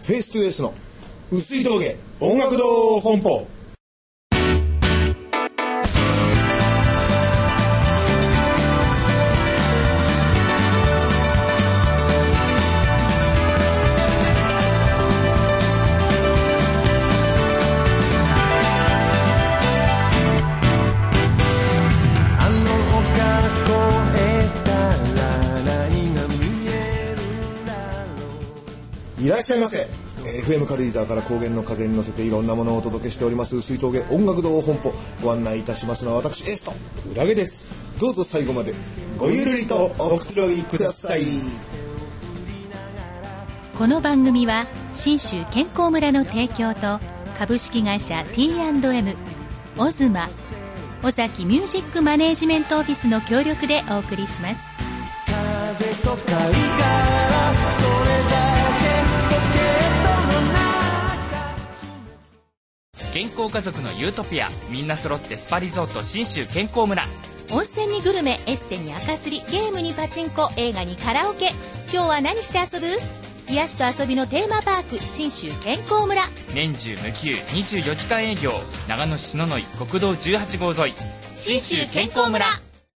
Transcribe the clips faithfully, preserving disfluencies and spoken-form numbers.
フェイストゥエースの薄い峠音楽堂本舗。いらっしゃいませ。 エフエム 軽井沢から高原の風に乗せていろんなものをお届けしております薄い峠音楽堂本舗。ご案内いたしますのは私エースとクラゲです。 どうぞ最後までごゆるりとおくつろぎください。 この番組は信州健康村の提供と株式会社 ティーアンドエム、 オズマ、尾崎ミュージックマネージメントオフィスの協力でお送りします。 風と貝殻それだ健康家族のユートピア、みんな揃ってスパリゾート信州健康村。 温泉にグルメ、エステに赤すり、ゲームにパチンコ、映画にカラオケ。今日は何して遊ぶ？癒しと遊びのテーマパーク信州健康村。 年中無休にじゅうよじかん営業。長野市篠ノ井国道じゅうはち号沿い信州健康村。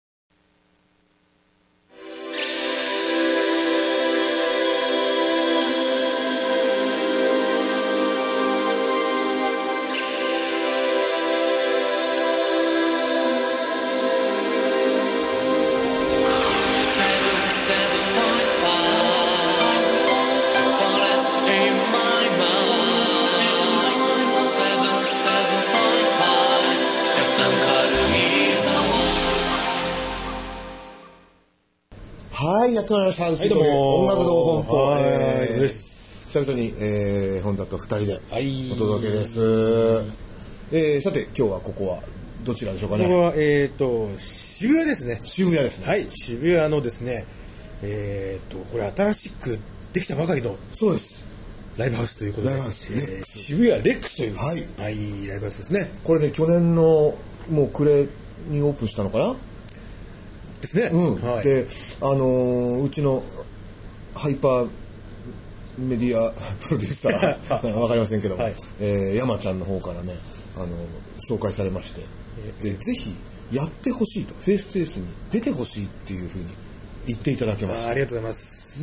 はい、やってまいりました。 はい、どうも音楽堂本舗。 はい、 えーです。 久々に、えー、本田と二人でお届けです。はい、えー、さて今日はここはどちらでしょうかね。 ここはえっ、ー、と渋谷ですね。 渋谷ですね。 はい、渋谷のですね、えっ、ー、とこれ新しくできたばかりのそうですライブハウスということで、 ライブハウス、 えー、渋谷レックスという、 はい、 はい、ライブハウスですね。 これね去年のもう暮れにオープンしたのかな。 ですね。 うん、 はい、 で、あのー、うちのハイパーメディアプロデューサーわかりませんけども、はい、えー、山ちゃんの方からね、あのー、紹介されまして、えー、でぜひやってほしいと、フェイストゥエースに出てほしいっていうふうに言っていただけました。 あ, ありがとうございます。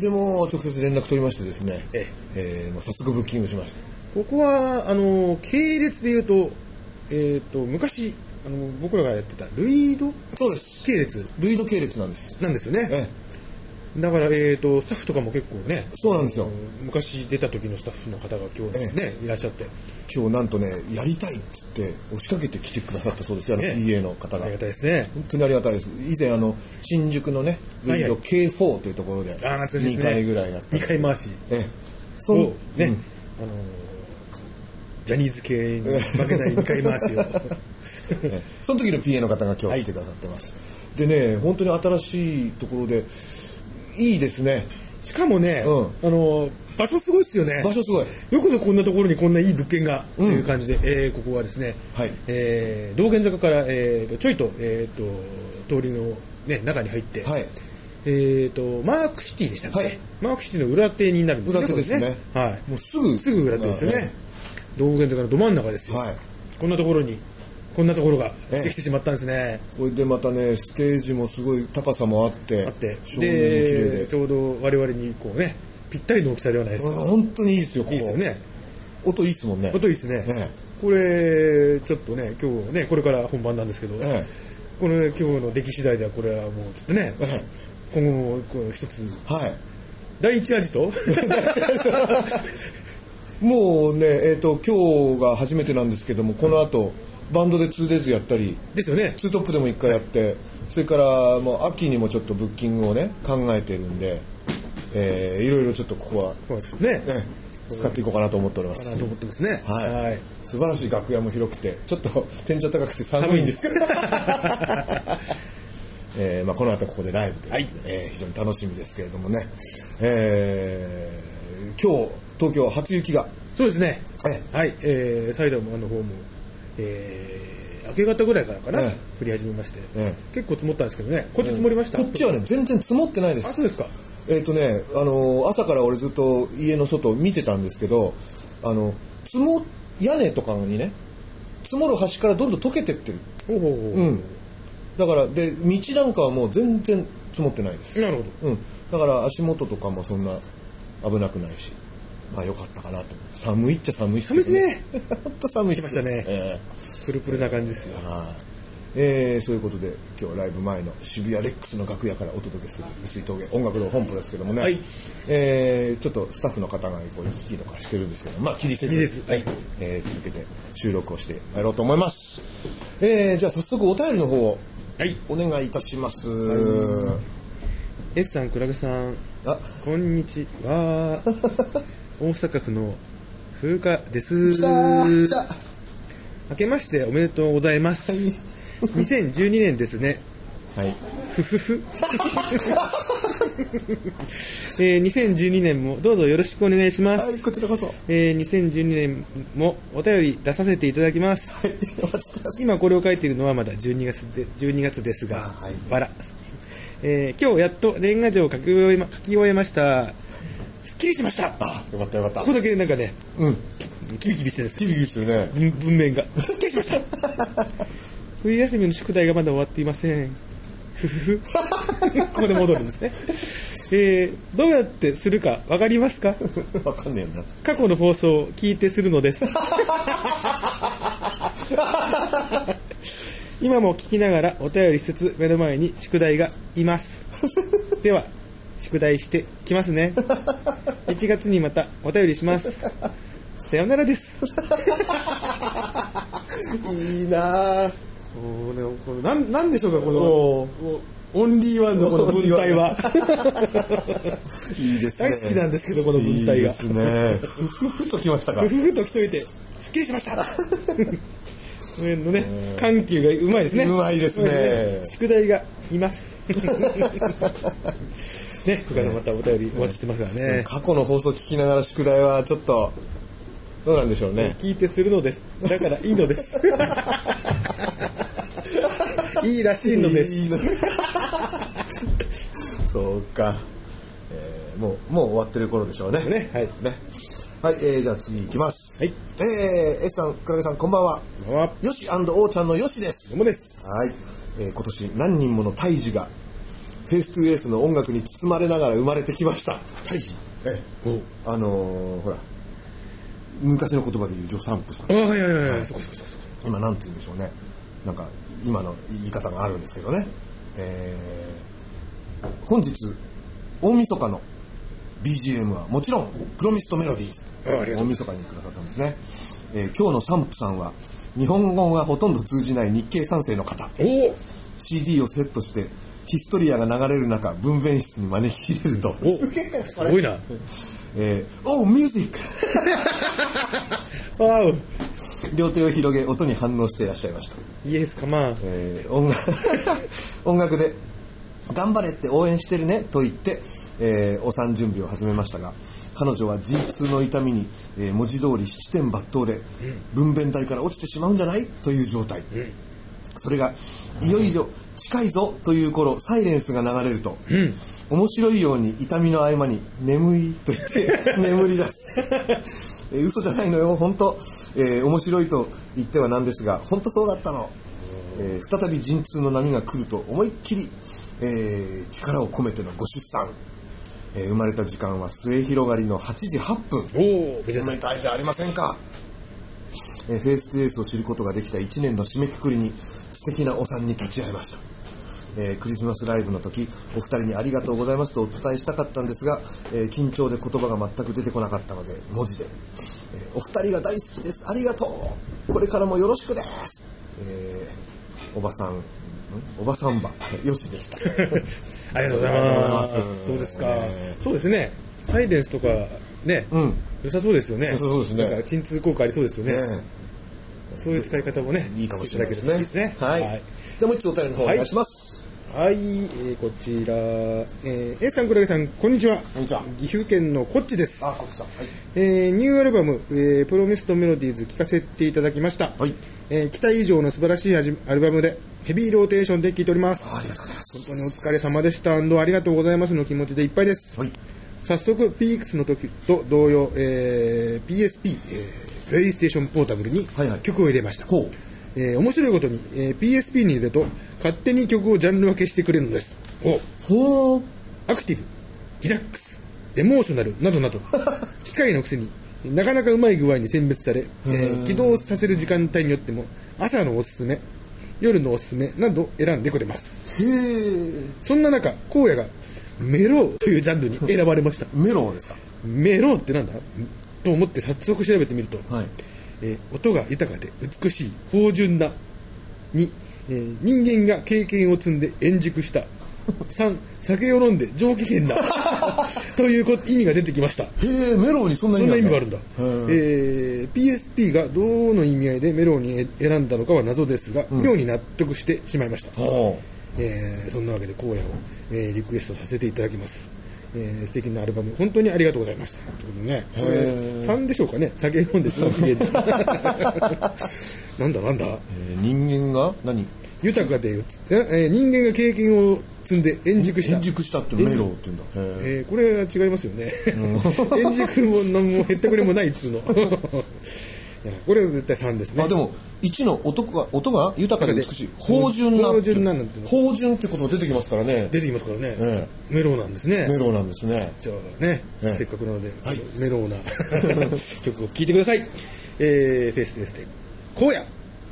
でも直接連絡取りましてですね、 ええー、もう早速ブッキングしました。 ここはあのー、系列でいうと、えー、と昔あの僕らがやってたルイードそうです系列ルイード系列なんですなんですよね。 ええだから、えー、とスタッフとかも結構ね、 そうなんですよ。 昔出た時のスタッフの方が今日ね、ええ、いらっしゃって、 今日なんとねやりたいっつって押しかけて来てくださったそうですよ、ね、ピーエー の方が。 ありがたいですね。 本当にありがたいです。以前あの新宿のねルイード ケーフォー というところでにかいぐらいやった、 にかい回し、 ええ、 そうね、うん、あのジャニーズ系に負けないにかい回しをその時の ピーエー の方が今日来てくださってます、はい、でね本当に新しいところでいいですね。 しかもね、うん、あの場所すごいですよね。 場所すごい。 よくぞこんなところにこんないい物件が、うん、という感じで、えー、ここはですね、 はい、 えー、道玄坂から、えー、とちょいと,、えー、と通りの、ね、中に入って、はい、えー、とマークシティでしたっけ、はい、マークシティの裏手になるんですね。 裏手ですね、 はい、 もうすぐすぐ裏手ですよね。道玄坂のど真ん中ですよ、はい、こんなところにこんなところができてしまったんですね。 これでまたねステージもすごい高さもあってあってでちょうど我々にこうねぴったりの大きさではないですか。 本当にいいですよ。ここいいですよね。 音いいですもんね。 音いいですね、ね。これちょっとね今日ねこれから本番なんですけど、ええ、この、ね、今日の出来次第ではこれはもうちょっとね、ええ、今後もこう一つ、はい、第一味ともうねえっ、ー、と今日が初めてなんですけども、この後バンドで ツーデイズ やったりですよね。 ツートップでもいっかいやって、はい、それからもう秋にもちょっとブッキングをね考えてるんで、えー、いろいろちょっとここはね、 ね使っていこうかなと思っております。 と思ってますね。 はい、はい、素晴らしい楽屋も広くてちょっと天井高くて寒いんですけど、えーまあ、この後ここでライブという、はい、えー、非常に楽しみですけれどもね、えー、今日東京は初雪が。 そうですね、えはい、えー、埼玉の方も、えー、明け方ぐらいからかな、えー、降り始めまして、えー、結構積もったんですけどね。こっち積もりました、 えー、こっちはね全然積もってないです。 あ、そうですか。 えっとね、あの朝から俺ずっと家の外見てたんですけど、あの積も屋根とかにね積もる端からどんどん溶けてってる。 ほうほうほう、 うん、だからで道なんかはもう全然積もってないです。 なるほど、 うん、だから足元とかもそんな危なくないし、まあ良かったかなと。寒いっちゃ寒いっすけどね。 寒いですね。 本当寒いっす。 来ましたね、 えー、プルプルな感じですよ。 はい、えー、そういうことで今日はライブ前の渋谷レックスの楽屋からお届けする薄い峠音楽の本舗ですけどもね、はい、えー、ちょっとスタッフの方がこう行き来とかしてるんですけど、まあ気にせず、はい、えー、続けて収録をしてまいろうと思います。えー、じゃあ早速お便りの方をお願いいたします。はい、 S さん、クラゲさん、あ、こんにちは。大阪府の風花です。 来たー、来た。 明けましておめでとうございます。にせんじゅうにねんですね。 はい。 ふふふ。えー、にせんじゅうにねんもどうぞよろしくお願いします。 はい、こちらこそ。 えー、にせんじゅうにねんもお便り出させていただきます。はい、お待ちしてます。今これを書いているのはまだじゅうにがつでじゅうにがつですが、はい、バラ。えー、今日やっと年賀状を書き終えま、書き終えました。すっきりしました。 あ、よかったよかった。 ここだけなんかね、うん、キビキビしてるんですよ。キビキビしてるね。 文面がすっきりしました。冬休みの宿題がまだ終わっていません。ふふふ。ここで戻るんですね。えー、どうやってするかわかりますか？ わかんねえな。 過去の放送を聞いてするのです。今も聞きながらお便りしつつ目の前に宿題がいます。では宿題してきますね。いちがつにまたお便りします。さよならです。 いいなぁ。 これこれ な, なんでしょうかこのオンリーワンのこの文体は。 いいですね。 大好きなんですけどこの文体が。いいですね。ふふふときましたか。 ふふふときといてすっきりしました。のね、緩急がうまいですね。 うまいですね。 宿題がいます。ね、深さんまたお便りお待ちしてますからね。 過去の放送聞きながら宿題はちょっとどうなんでしょうね。 聞いてするのです。だからいいのです。いいらしいのです。いいのそうか、えー、もうもう終わってる頃でしょうね。 ね、はい。 ね。はい、えー、じゃあ次いきます。 はい。 えー、S さん、クラゲさん、こんばんは。 こんばんは。 よし&おーちゃんのよしです。 どうもです。 はい。えー、今年何人もの胎児がフェイストゥエースの音楽に包まれながら生まれてきました。 胎児。 えー、あのー、ほら昔の言葉で言う助産婦さん。 あ、はいはいはいはい。そこそこそこ。 今なんて言うんでしょうね。なんか今の言い方があるんですけどね。えー、本日大晦日の ビージーエム はもちろんプロミストメロディーズ。大晦日にくださったんですね。えー、今日の産婦さんは日本語がほとんど通じない日系さん世の方。 おシーディー をセットしてヒストリアが流れる中分娩室に招き入れると。 おすげえすごいな。 えー、おーミュージック。 わお。 両手を広げ音に反応していらっしゃいました。 イエスカマン、 えー、音楽音楽で頑張れって応援してるねと言って、えー、お産準備を始めましたが、彼女は陣痛の痛みに、えー、文字通り七点抜刀で分娩台から落ちてしまうんじゃないという状態、うん、それがいよいよ近いぞという頃サイレンスが流れると、うん、面白いように痛みの合間に眠いと言って眠り出す。えー、嘘じゃないのよ本当、えー、面白いと言ってはなんですが本当そうだったの、えー、再び陣痛の波が来ると思いっきり、えー、力を込めてのご出産、えー、生まれた時間は末広がりのはちじはっぷん。 おおめでたいじゃありませんか。えー、フェイストゥエースを知ることができたいちねんの締めくくりに素敵なお産に立ち会いました。えー、クリスマスライブの時お二人にありがとうございますとお伝えしたかったんですが、えー、緊張で言葉が全く出てこなかったので文字で、えー、お二人が大好きです、ありがとう、これからもよろしくです、えー、おばさんおばさんばよしでした。 ありがとうございます。そうですか、えー、そうですね、サイレンスとかね、うん、良さそうですよね。 そうですね、 なんか鎮痛効果ありそうですよね。ね、そういう使い方もねいいかもしれないですね。いいですね。はい、はい、でもう一つお便りの方お願いします。 はい、はい、えー、こちら、えー、A さん、クラゲさん、こんにちは。 こんにちは。 岐阜県のこっちです。 あ、こっちさん。はい。 えー、ニューアルバム、えー、プロミストメロディーズ聴かせていただきました。 はい。 えー、期待以上の素晴らしいアルバムでヘビーローテーションで聞いております。 ありがとうございます。 本当にお疲れ様でした。ありがとうございますの気持ちでいっぱいです。はい、早速ピークスの時と同様、えー、ピーエスピー、えー、プレイステーションポータブルに曲を入れました。はいはい、えー、面白いことに、えー、ピーエスピー に入れると勝手に曲をジャンル分けしてくれるのです。おほーアクティブ、リラックス、エモーショナルなどなど機械のくせになかなかうまい具合に選別され、えー、起動させる時間帯によっても朝のおすすめ、夜のおすすめなど選んでくれます。へー。そんな中荒野がメロというジャンルに選ばれました。 メロですか。 メロってなんだと思って早速調べてみると、はい、えー、音が豊かで美しい芳醇なに、えー、人間が経験を積んで円熟したさん酒を飲んで上機嫌なという意味が出てきました。へえ、メロにそんな意味があるんだ。えー、ピーエスピー がどの意味合いでメロに選んだのかは謎ですが、うん、妙に納得してしまいました。えー、そんなわけで荒野を、えー、リクエストさせていただきます。えー、素敵なアルバム本当にありがとうございましたということでね、これさんでしょうかね。酒飲んで上機嫌なんだなんだ、 えー、人間が何豊かで、えー、人間が経験を積んで円熟した円熟したってメロって言うんだ。 えー、これは違いますよね。円熟も何もへったくれもないっつうの。これは絶対さんですね。 あ、でもいちの音が音が豊かで美しい芳醇な芳醇ななんて芳醇ってことも出てきますからね。 出てきますからね。えー、メロなんですね。 メロなんですね。 じゃあね、えー、せっかくなので、はい、メローな曲を聴いてください。えー、フェイスですね。荒野。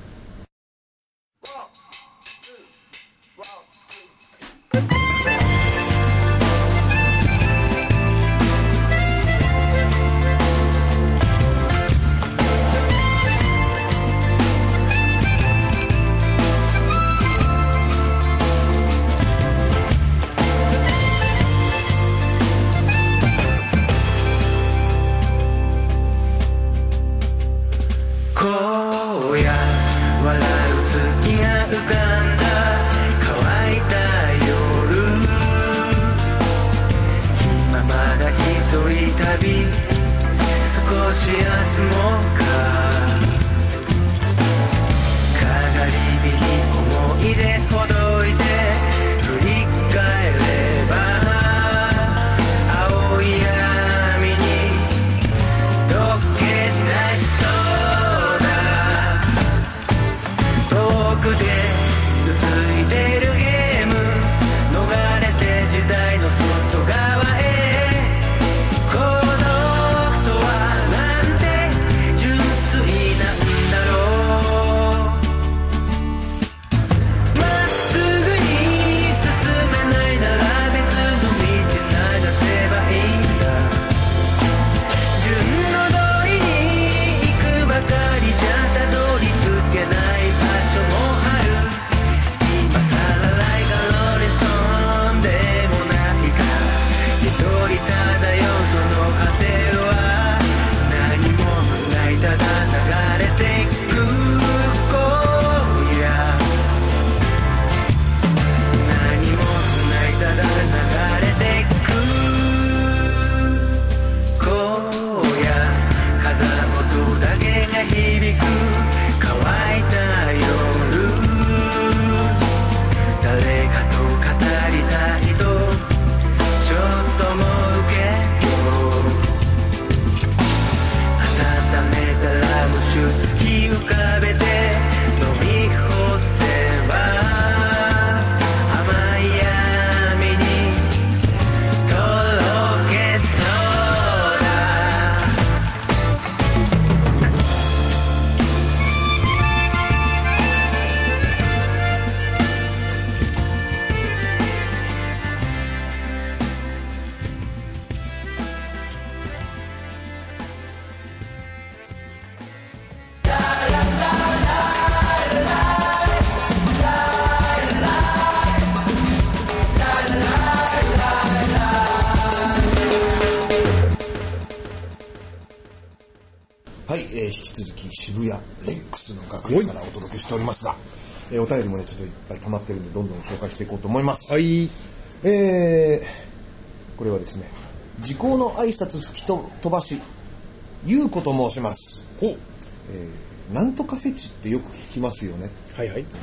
からお届けしておりますが、えー、お便りもねちょっといっぱい溜まってるんでどんどん紹介していこうと思います。 はい。 えー、これはですね、時効の挨拶吹き飛ばしゆうこと申します。ほう。えー、なんとかフェチってよく聞きますよね。 はいはい。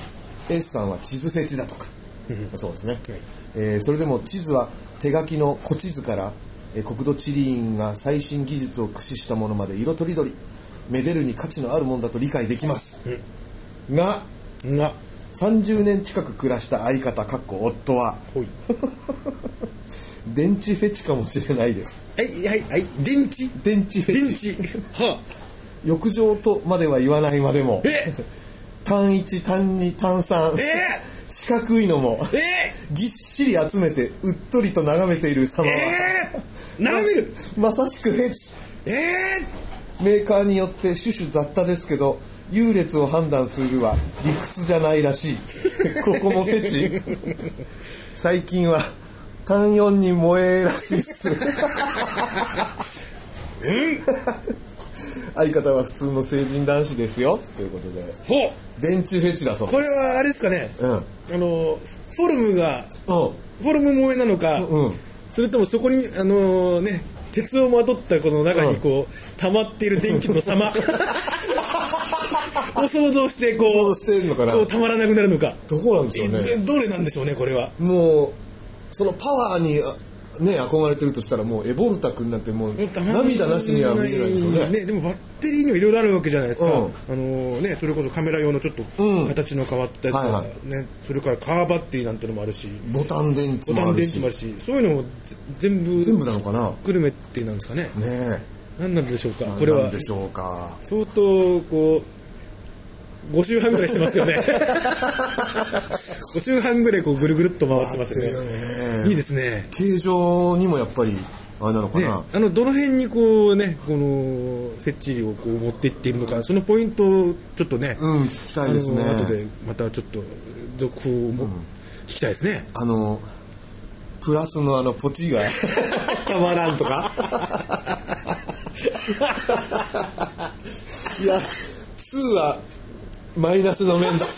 S さんは地図フェチだとか、そうですね、はい、えー、それでも地図は手書きの古地図から、えー、国土地理院が最新技術を駆使したものまで色とりどり、めでるに価値のあるものだと理解できます、うん、ががさんじゅうねん近く暮らした相方かっこ夫は電池フェチかもしれないです。 はいはいはい、電池電池フェチ、 電池、はあ、 浴場とまでは言わないまでも、 え単いち単に単さん、え四角いのも、えぎっしり集めてうっとりと眺めている様は、 えー、眺めるまさしくフェチ、えー、メーカーによって種々雑多ですけど優劣を判断するは理屈じゃないらしいここもフェチ最近は単よんに萌えらしいっす相方は普通の成人男子ですよということで、 ほう、 電池フェチだそうです。 これはあれですかね、うん、あのフォルムが、うん、フォルム萌えなのか、うん、それともそこにあのね鉄をまとったこの中にこう、うん、溜まっている電気の様を想像してこう想像してるのかな、 こうたまらなくなるのか、 どこなんでしょうね。 どれなんでしょうね、これは。 もうそのパワーにね憧れてるとしたらもうエボルタ君なんてもう涙なしには見えないんですよ ね, ね。でもバッテリーにはいろいろあるわけじゃないですか、うん、あのね、それこそカメラ用のちょっと形の変わったやつとか、ね、はいはい、それからカーバッテリーなんてのもあるし、 ボタン電池もあるし、ボタン電池もあるし、 そういうのも全部全部なのかな、 グルメってなんですかね。ねえ、何なんでしょうか、 これは。何なんでしょうか。 相当こうご周半ぐらいしてますよねご周半ぐらいこうぐるぐるっと回ってますよ ね, よね。いいですね。 形状にもやっぱりあれなのかな、ね、 あのどの辺にこうね、このフェッチをこう持っていっているのか、そのポイントをちょっとね、 うん、聞きたいですね。 後でまたちょっと続報も聞きたいですね。 あのプラスのあのポチがたまらんとかいやにはマイナスの面だ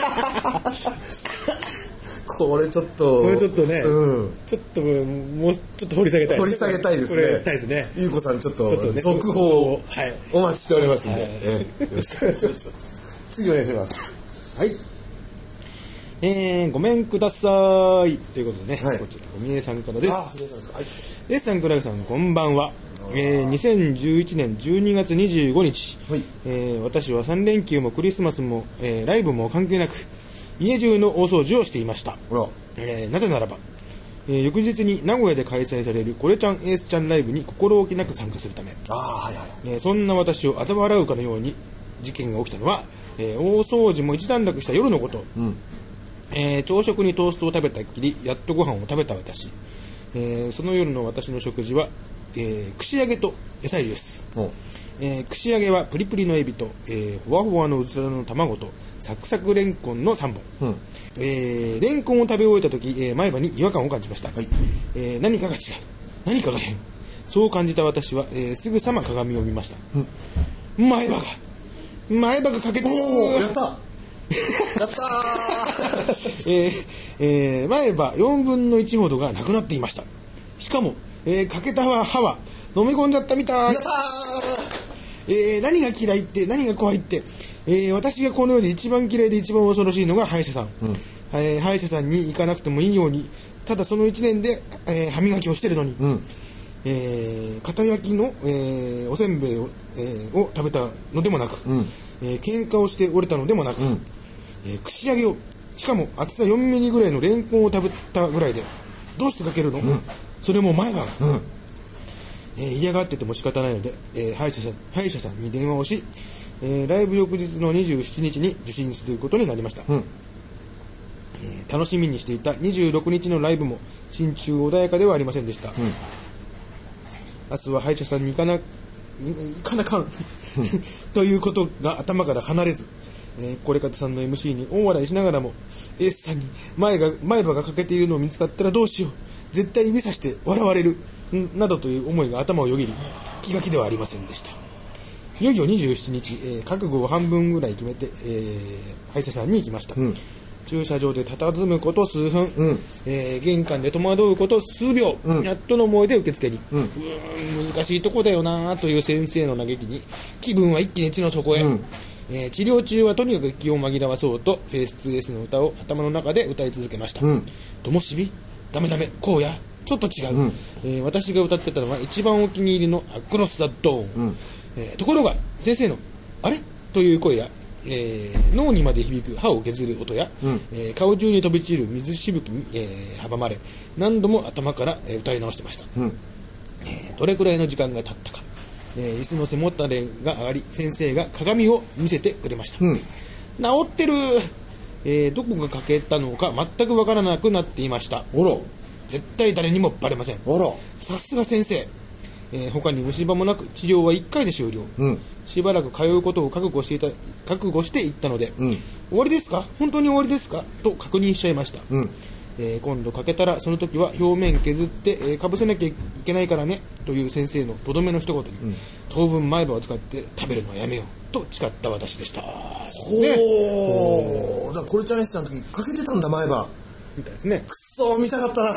これちょっとこれちょっとね、うん、ちょっともうちょっと掘り下げたいですね。 掘り下げたいですね。 これたいですね。 ゆうこさんちょっとね、 続報をお待ちしておりますので、はい、えー、よろしくお願いします。次お願いします。はい。 えー、ごめんくださいということでね、はい、こちらおみえさんからです。あ、そうですか。はい。エスさん、クラゲさん、こんばんは。えー、にせんじゅういちねんじゅうにがつにじゅうごにち、はい、えー、私はさんれんきゅうもクリスマスも、えー、ライブも関係なく家中の大掃除をしていました。えー、なぜならば、えー、翌日に名古屋で開催されるこれちゃんエースちゃんライブに心置きなく参加するため、あ、はいはい、えー、そんな私を嘲笑うかのように事件が起きたのは、えー、大掃除も一段落した夜のこと、うん、えー、朝食にトーストを食べたっきりやっとご飯を食べた私、えー、その夜の私の食事はえー、串揚げと餌入りです、えー、串揚げはプリプリのエビと、えー、ふわふわのうずらの卵とサクサクレンコンのさんぼん、うん、えー、レンコンを食べ終えた時、えー、前歯に違和感を感じました、はい、えー、何かが違う、何かが変、そう感じた私は、えー、すぐさま鏡を見ました、うん、前歯が前歯が欠けてる。 やったやったー、えーえー、前歯よんぶんのいちほどがなくなっていました。しかもえー、欠けた歯は飲み込んじゃったみたい。やったー、えー、何が嫌いって何が怖いって、えー、私がこの世で一番嫌いで一番恐ろしいのが歯医者さん、うん、えー、歯医者さんに行かなくてもいいようにただそのいちねんで、えー、歯磨きをしてるのに、うん、えー、片焼きの、えー、おせんべいを、えー、を食べたのでもなく、うん、えー、喧嘩をして折れたのでもなく、うん、えー、串揚げをしかも厚さよんミリぐらいのレンコンを食べたぐらいでどうしてかけるの、うん、それも前歯、うん、えー、嫌がってても仕方ないので、えー、歯医者さん、歯医者さんに電話をし、えー、ライブ翌日のにじゅうしちにちに受診することになりました、うん、えー、楽しみにしていたにじゅうろくにちのライブも心中穏やかではありませんでした、うん、明日は歯医者さんに行かな行かなかんということが頭から離れず、えー、これかたさんの エムシー に大笑いしながらもエースさんに前が前歯が欠けているのを見つかったらどうしよう、絶対指さして笑われるなどという思いが頭をよぎり気が気ではありませんでした。いよいよにじゅうしちにち、えー、覚悟を半分ぐらい決めて、えー、歯医者さんに行きました、うん、駐車場で佇むこと数分、うん、えー、玄関で戸惑うこと数秒、うん、やっとの思いで受付に、うん、うーん難しいとこだよなという先生の嘆きに気分は一気に地の底へ、うん、 えー、治療中はとにかく気を紛らわそうとフェイス ツーエス の歌を頭の中で歌い続けました。ともしびダメダメこうやちょっと違う、うん、えー、私が歌ってたのは一番お気に入りのアクロス・ザ・ドーン、うん、えー、ところが先生のあれという声や、えー、脳にまで響く歯を削る音や、うん、えー、顔中に飛び散る水しぶきに、えー、阻まれ何度も頭から、えー、歌い直してました。うん、えー、どれくらいの時間が経ったか、えー、椅子の背もたれが上がり先生が鏡を見せてくれました。うん、治ってる、えー、どこが欠けたのか全く分からなくなっていました。 おら絶対誰にもバレません。 あら、 さすが先生、えー、他に虫歯もなく治療はいっかいで終了。うん、しばらく通うことを覚悟していた覚悟していったので、うん、終わりですか本当に終わりですかと確認しちゃいました。うん、えー、今度かけたらその時は表面削ってかぶ、えー、せなきゃいけないからねという先生のとどめの一言に、うん、当分前歯を使って食べるのはやめようと誓った私でした。 ほー、ね、だからこれちゃんさんの時かけてたんだ前歯みたいですね。 くそ見たかったな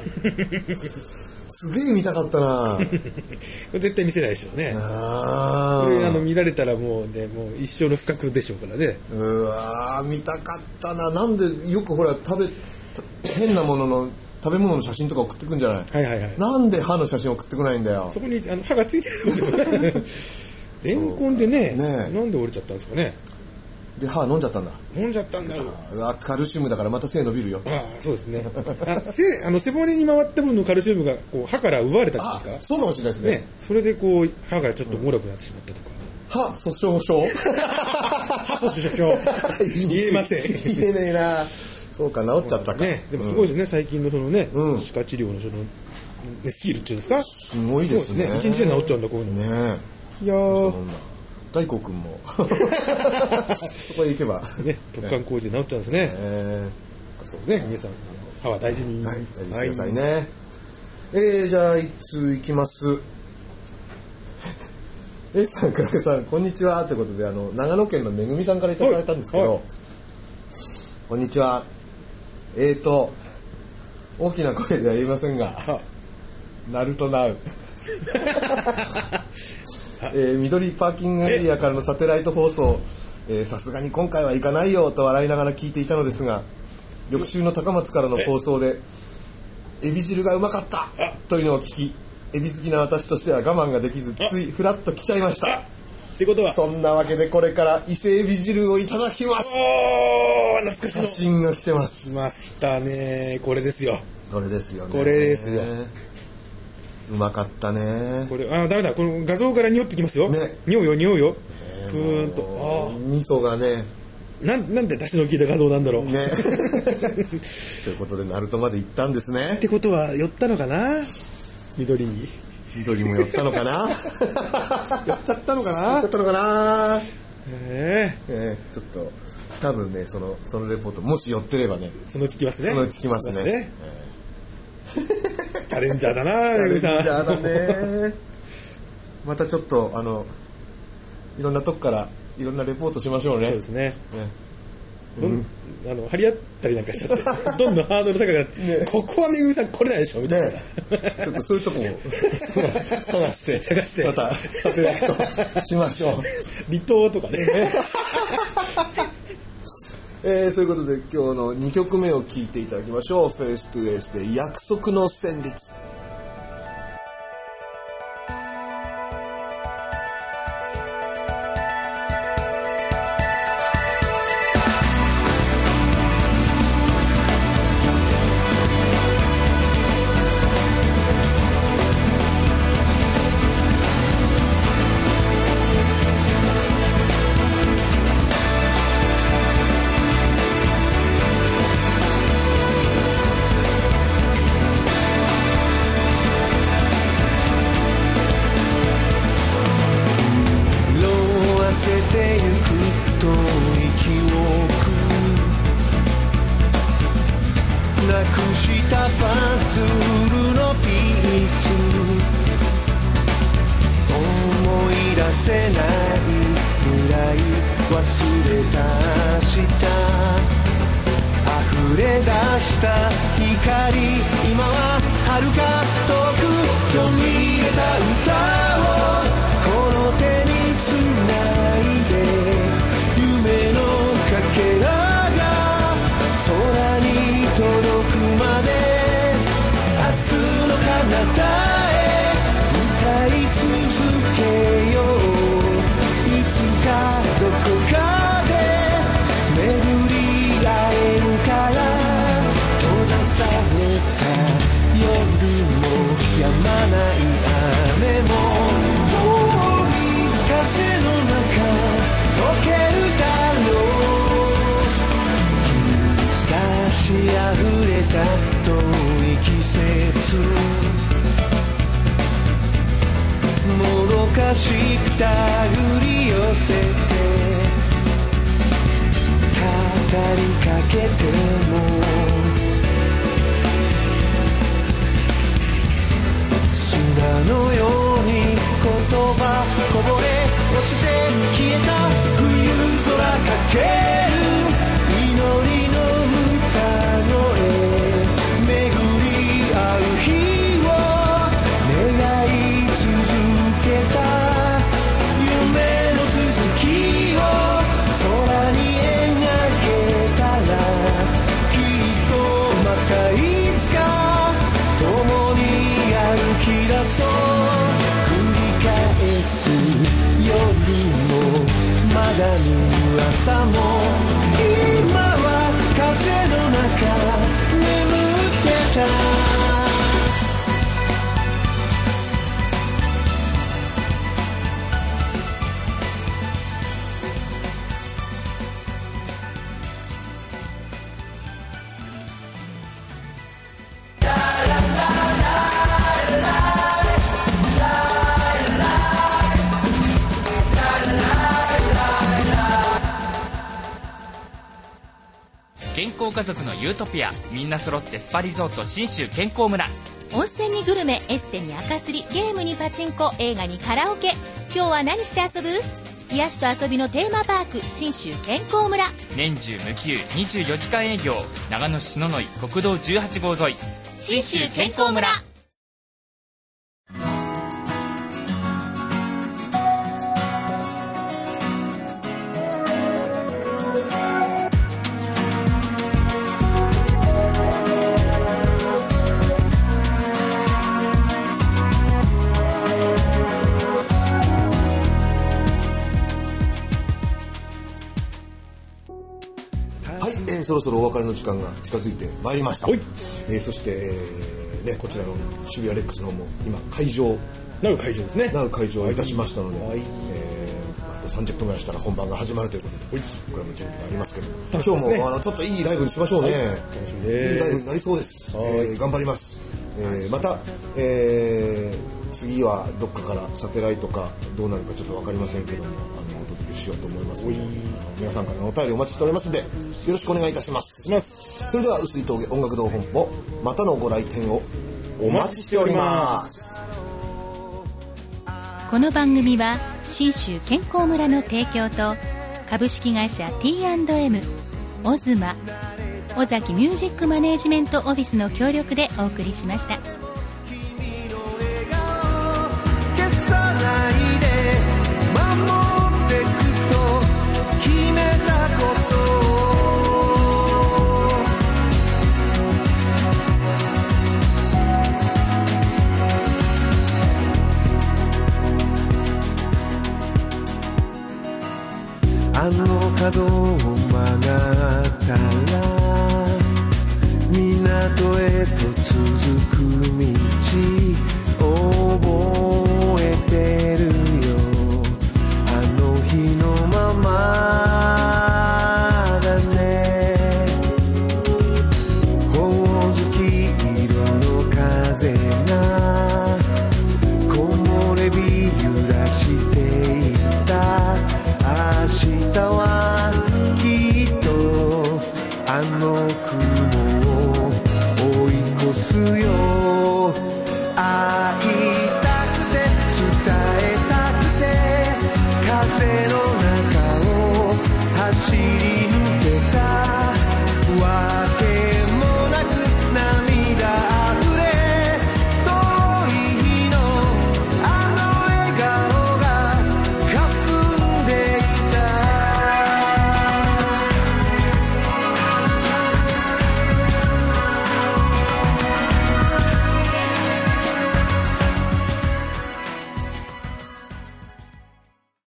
すげえ見たかったな絶対見せないでしょうね。あこれあの見られたらもうねもう一生の不覚でしょうからね。 うわ見たかったな。なんでよくほら食べ変なものの食べ物の写真とか送ってくんじゃない。はいはいはい。なんで歯の写真送ってこないんだよ。 そこにあの歯がついてるレンコンで ね, ねなんで折れちゃったんですかね。 で歯飲んじゃったんだ。 飲んじゃったんだろう。 うわカルシウムだからまた背伸びるよ。 ああそうですね。あ背あの背骨に回った分のカルシウムがこう歯から奪われたんですか。 そうかもしれないですね。ねそれでこう歯がちょっと脆くなってしまったとか。 歯粗しょう症。 歯粗しょう症。言えません。 言えねえな。そうか治っちゃったか。 ねでもすごいですね、うん、最近のそのね、うん、歯科治療のそのスキルっていうんですか。 すごいですね。 一日で治っちゃうんだこういうの。ねいやー。 大光くんもそこへ行けばね突貫工事で治っちゃうんですね。えー、そうね皆さん歯は大事に、はい、 大事にしてくださいね。はい、えー、じゃあいつ行きます。A さん倉木さんこんにちはということであの長野県のめぐみさんからいただいたんですけど、はいはい、こんにちは。えーと大きな声では言いませんがナルトナウえー、緑パーキングエリアからのサテライト放送さすがに今回は行かないよと笑いながら聞いていたのですが翌週の高松からの放送でエビ汁がうまかったというのを聞きエビ好きな私としては我慢ができずついフラッと来ちゃいました。 ってことはそんなわけでこれから伊勢エビ汁をいただきます。 おー懐かしいの写真が来てます。 来ましたね。これですよこれですよね。 これですよ。 うまかったね。 これあダメだこの画像から匂ってきますよ。ね匂うよ匂うよ。ふーんとあ味噌がねなんなんで出汁の効いた画像なんだろうね。 ということでナルトまで行ったんですね。 ってことは寄ったのかな緑に。 緑も寄ったのかな寄っちゃったのかな寄っちゃったのかなえー、 えー、ちょっと多分ねそのそのレポートもし寄ってればねそのうち来ますね。 そのうち来ますね。ねえーチャレンジャーだなチャレンジャーだねまたちょっとあのいろんなとこからいろんなレポートしましょうね。 そうですね。ねどん、うん、あの張り合ったりなんかしちゃってどんどんハードル高くなって、ね、ここはめぐみさん来れないでしょみたいな、ね、 ちょっとそういうとこも探して探してまたサテライトしましょう離島とかねえー、そういうことで今日のにきょくめを聴いていただきましょう。フェイストゥフェイスで約束の旋律。 「 手繰り寄せて語りかけても砂のように言葉こぼれ落ちて消えた冬空かける祈りの歌声巡り合う日を願い続けた夢の続きを空に描けたらきっとまたいつか共に歩き出そう繰り返すよりもまだ見朝も今は風の中眠ってた健康家族のユートピア、みんな揃ってスパリゾート信州健康村。 温泉にグルメ、エステに赤すり、ゲームにパチンコ、映画にカラオケ。今日は何して遊ぶ？癒しと遊びのテーマパーク信州健康村。 年中無休にじゅうよじかん営業、長野市篠ノ井国道じゅうはちごう沿い、信州健康村。 そろそろお別れの時間が近づいてまいりました。えー、そして、えーね、こちらの渋谷レックスの方も今会場なる会場ですねなる会場をいたしましたので、 はい、 えー、あとさんじゅっぷんぐらいしたら本番が始まるということで、これも準備がありますけど、 楽しみですね、 今日もあのちょっといいライブにしましょうね、はい、楽しみです。 いいライブになりそうです、えー、頑張ります、えー、また、えー、次はどっかからサテライトかどうなるかちょっと分かりませんけども、あのお届けしようと思いますので、皆さんからのお便りお待ちしておりますのでよろしくお願いいたします。それでは臼井峠音楽堂本舗、またのご来店をお待ちしております。 この番組は信州健康村の提供と株式会社 ティーアンドエム、 オズマ、尾崎ミュージックマネージメントオフィスの協力でお送りしました。 あの角を曲がったら港へと続く道